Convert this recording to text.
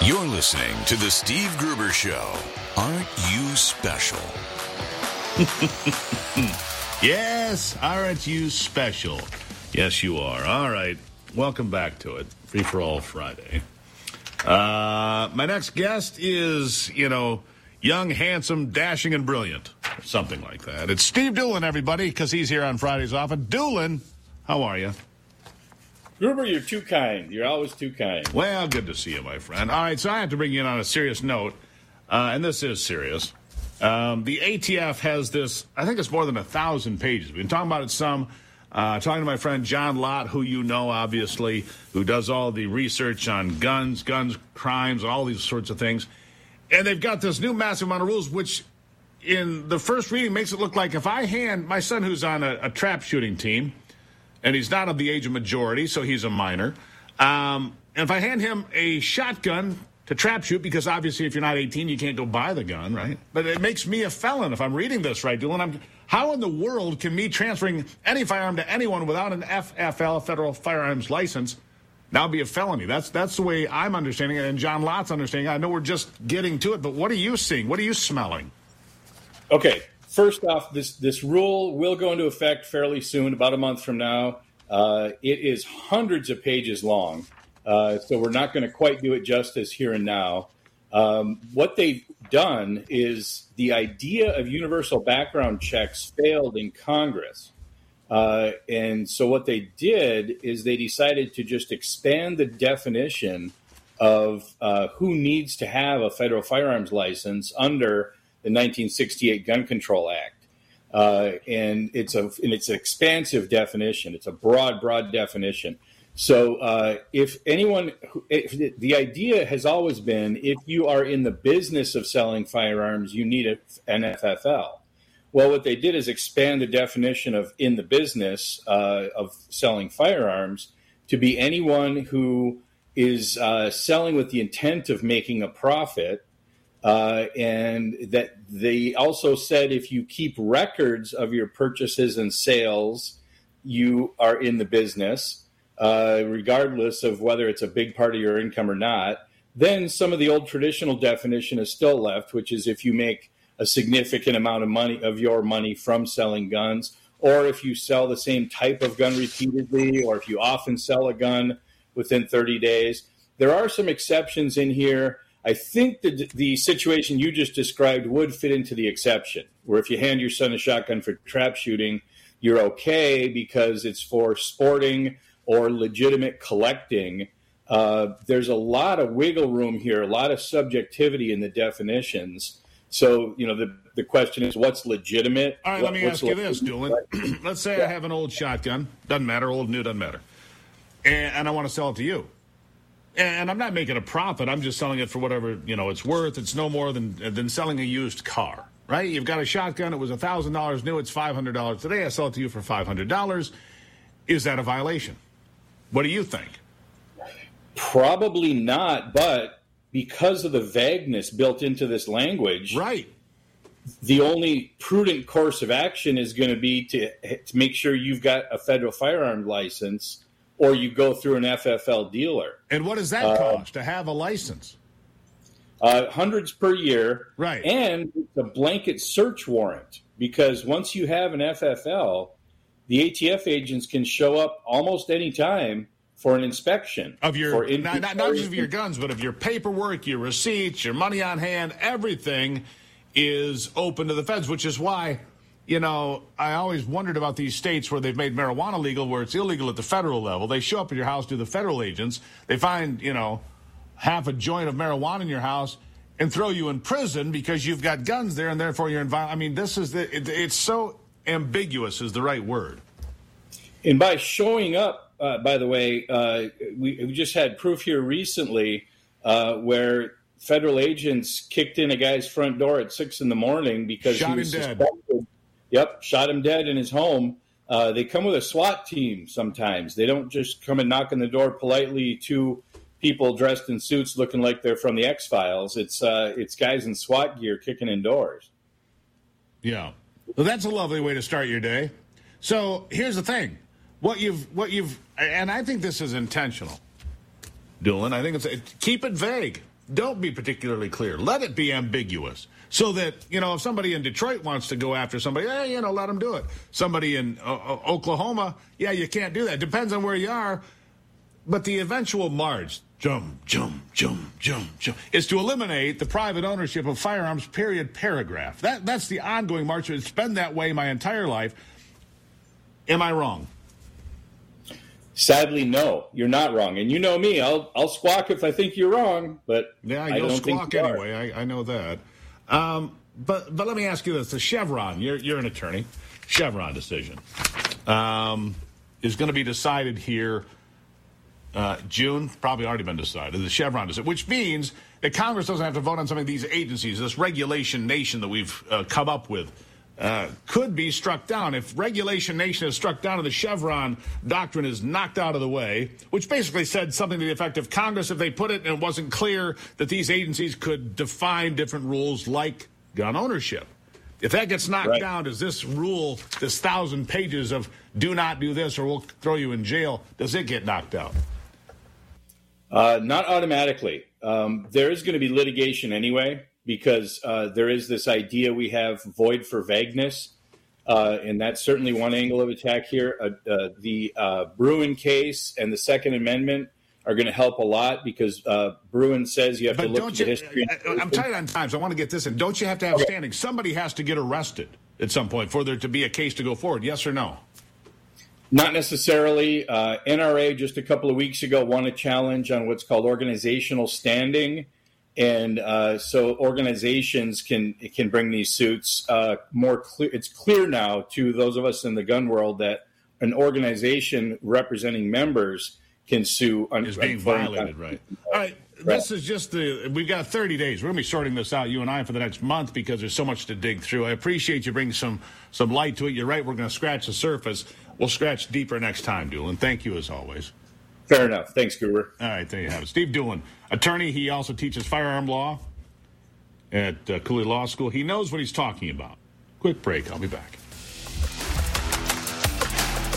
You're listening to The Steve Gruber Show. Aren't you special? Yes, aren't you special? Yes, you are. All right. Welcome back to it. Free for All Friday. My next guest is, young, handsome, dashing, and brilliant. Or something like that. It's Steve Doolin, everybody, because he's here on Fridays often. Doolin, how are you? Gruber, you're too kind. You're always too kind. Well, good to see you, my friend. All right, so I have to bring you in on a serious note, and this is serious. The ATF has this, I think it's more than 1,000 pages. We've been talking about it some. Talking to my friend John Lott, who you know, obviously, who does all the research on guns, crimes, all these sorts of things. And they've got this new massive amount of rules, which in the first reading makes it look like if I hand my son, who's on a trap shooting team, and he's not of the age of majority, so he's a minor. And if I hand him a shotgun to trap shoot, because obviously if you're not 18, you can't go buy the gun, right? But it makes me a felon if I'm reading this right, Doolin. How in the world can me transferring any firearm to anyone without an FFL, Federal Firearms License, now be a felony? That's the way I'm understanding it, and John Lott's understanding it. I know we're just getting to it, but what are you seeing? What are you smelling? Okay. First off, this rule will go into effect fairly soon, about a month from now. It is hundreds of pages long, so we're not going to quite do it justice here and now. What they've done is the idea of universal background checks failed in Congress. And so what they did is they decided to just expand the definition of who needs to have a federal firearms license under the 1968 Gun Control Act. And it's an expansive definition. It's a broad definition. So the idea has always been, if you are in the business of selling firearms, you need an FFL. Well, what they did is expand the definition of in the business of selling firearms to be anyone who is selling with the intent of making a profit. And that they also said if you keep records of your purchases and sales, you are in the business, regardless of whether it's a big part of your income or not. Then some of the old traditional definition is still left, which is if you make a significant amount of money of your money from selling guns, or if you sell the same type of gun repeatedly, or if you often sell a gun within 30 days. There are some exceptions in here. I think the situation you just described would fit into the exception, where if you hand your son a shotgun for trap shooting, you're okay because it's for sporting or legitimate collecting. There's a lot of wiggle room here, a lot of subjectivity in the definitions. So, the question is, what's legitimate? All right, let me ask you this, Doolin. Let's say I have an old shotgun. Doesn't matter, old, new, doesn't matter. And I want to sell it to you. And I'm not making a profit. I'm just selling it for whatever, it's worth. It's no more than selling a used car, right? You've got a shotgun. It was $1,000 new. It's $500 today. I sell it to you for $500. Is that a violation? What do you think? Probably not, but because of the vagueness built into this language, right? The only prudent course of action is going to be to make sure you've got a federal firearm license, or you go through an FFL dealer. And what does that cost to have a license? Hundreds per year. Right. And it's a blanket search warrant, because once you have an FFL, the ATF agents can show up almost any time for an inspection. Of your, not just of your guns, but of your paperwork, your receipts, your money on hand, everything is open to the feds, which is why, I always wondered about these states where they've made marijuana legal, where it's illegal at the federal level. They show up at your house to the federal agents. They find, half a joint of marijuana in your house and throw you in prison because you've got guns there, and therefore you're in violence. I mean, it's so ambiguous is the right word. And by showing up, by the way, we just had proof here recently where federal agents kicked in a guy's front door at 6 a.m. because he was suspected. Yep, shot him dead in his home. They come with a SWAT team sometimes. They don't just come and knock on the door politely to people dressed in suits looking like they're from the X-Files. It's guys in SWAT gear kicking in doors. Yeah. Well, that's a lovely way to start your day. So here's the thing. What you've, and I think this is intentional, Doolin. I think keep it vague. don't be particularly clear. Let it be ambiguous so that, if somebody in Detroit wants to go after somebody, let them do it. Somebody in Oklahoma, you can't do that. Depends on where you are. But the eventual march, jump, is to eliminate the private ownership of firearms, period, paragraph. That's the ongoing march. It's been that way my entire life. Am I wrong? Sadly, no, you're not wrong. And you know me, I'll squawk if I think you're wrong, but you'll squawk anyway. I know that. But let me ask you this: the Chevron, you're an attorney. Chevron decision is going to be decided here June. Probably already been decided. The Chevron decision, which means that Congress doesn't have to vote on some of these agencies. This regulation nation that we've come up with. Could be struck down. If Regulation Nation is struck down and the Chevron doctrine is knocked out of the way, which basically said something to the effect of Congress, if they put it and it wasn't clear that these agencies could define different rules like gun ownership. If that gets knocked down, does this rule, this 1,000 pages of do not do this or we'll throw you in jail, does it get knocked out? Not automatically. There is going to be litigation anyway. Because there is this idea we have void for vagueness, and that's certainly one angle of attack here. The Bruen case and the Second Amendment are going to help a lot because Bruen says you have to look at the history. I'm tight on time, so I want to get this in. Don't you have to have standing? Somebody has to get arrested at some point for there to be a case to go forward, yes or no? Not necessarily. NRA just a couple of weeks ago won a challenge on what's called organizational standing. And so organizations can bring these suits more clear. It's clear now to those of us in the gun world that an organization representing members can sue. Is being violated, right? All right. This is just we've got 30 days. We're going to be sorting this out, you and I, for the next month because there's so much to dig through. I appreciate you bringing some light to it. You're right. We're going to scratch the surface. We'll scratch deeper next time, Doolin. Thank you as always. Fair enough. Thanks, Gruber. All right, there you have it. Steve Doolin, attorney. He also teaches firearm law at Cooley Law School. He knows what he's talking about. Quick break. I'll be back.